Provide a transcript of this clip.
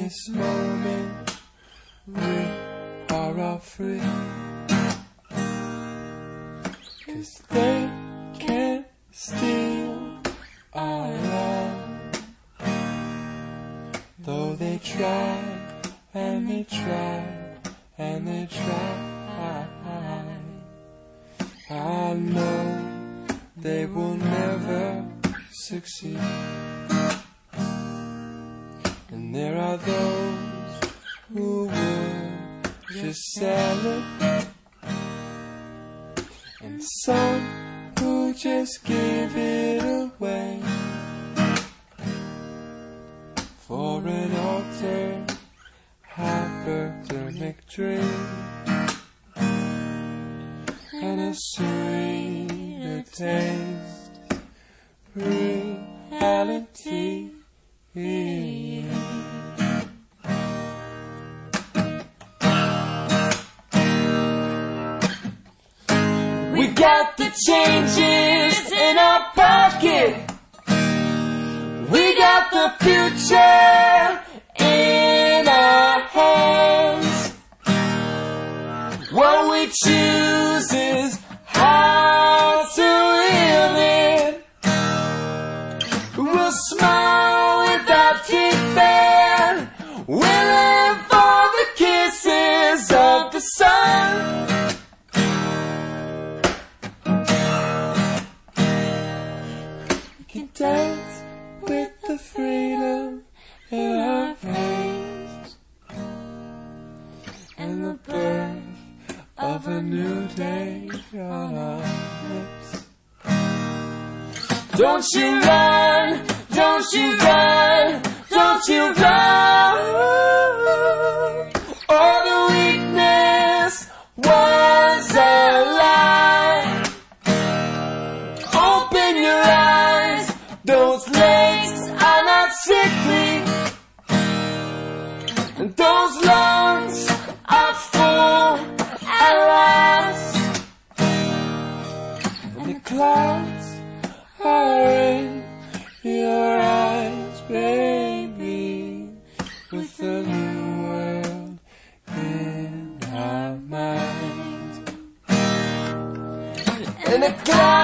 this moment we are all free. 'Cause they can't steal our love, though they try and they try and they try. I know they will never succeed. And there are those who would just sell it, and some who just give it away for an altered hypodermic drink and a sweeter taste. Reality. We got the changes in our pocket. We got the future in our hands. What we choose is how to live it. We'll smile with our teeth bared. We'll live for the kisses of the sun. We can dance with the freedom in our veins and the birth of a new day on our lips. Don't you run, don't you run, don't you run. All the weakness was a lie. Open your eyes, those legs are not sickly, and those lungs are full at last. And the clouds are in your eyes, baby, with a new world in our minds. And the clouds